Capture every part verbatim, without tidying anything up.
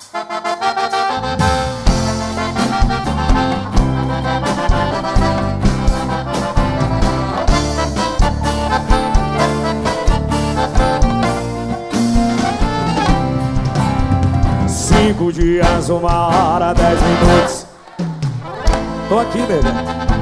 Cinco dias, uma hora, dez minutos. Tô aqui, bebê.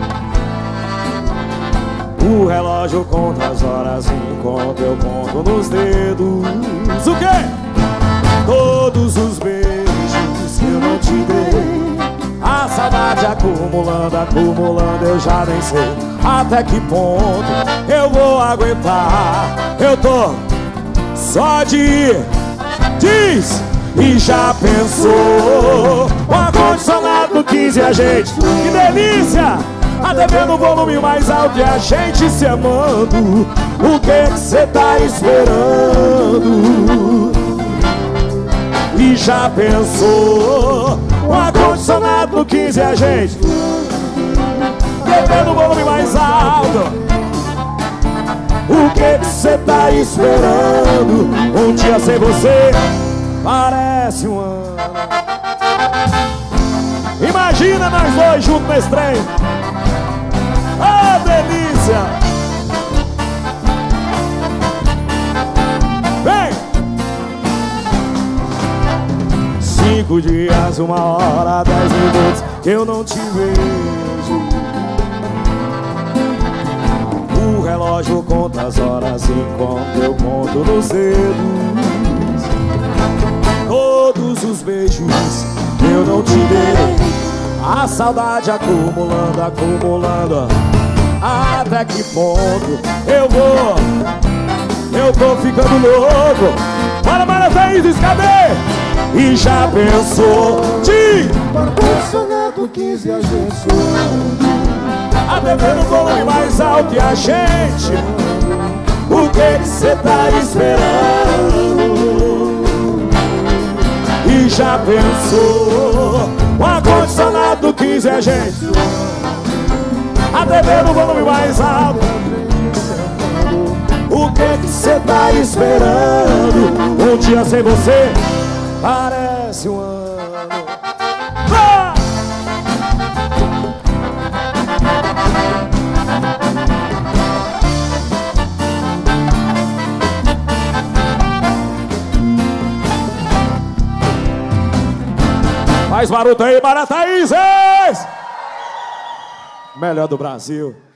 O relógio conta as horas enquanto eu conto nos dedos. O quê? Todos os beijos que eu não te dei. A saudade acumulando, acumulando, eu já nem sei até que ponto eu vou aguentar. Eu tô só de ir. Diz! E já pensou o ar-condicionado quinze a gente? Que delícia! A T V no volume mais alto e a gente se amando. O que que cê tá esperando? E já pensou o ar-condicionado quinze a gente? T V no volume mais alto. O que que cê tá esperando? Um dia sem você parece um ano. Imagina nós dois juntos nesse trem. Ah, delícia! Vem! Cinco dias, uma hora, dez minutos que eu não te vejo. O relógio conta as horas enquanto eu conto nos dedos. Todos os beijos eu não te dei. A saudade acumulando, acumulando. Até que ponto eu vou? Eu tô ficando louco. Bora, Mara Thaís, cadê? E já pensou de ar-condicionado quinze a gente? A T V no volume mais alto e a gente. O que que cê tá esperando? E já pensou o ar-condicionado quinze a gente? A T V no volume mais alto. O que que cê tá esperando? Um dia sem você parece um ano. Ah! Faz barulho aí, Mara Thaís! Melhor do Brasil.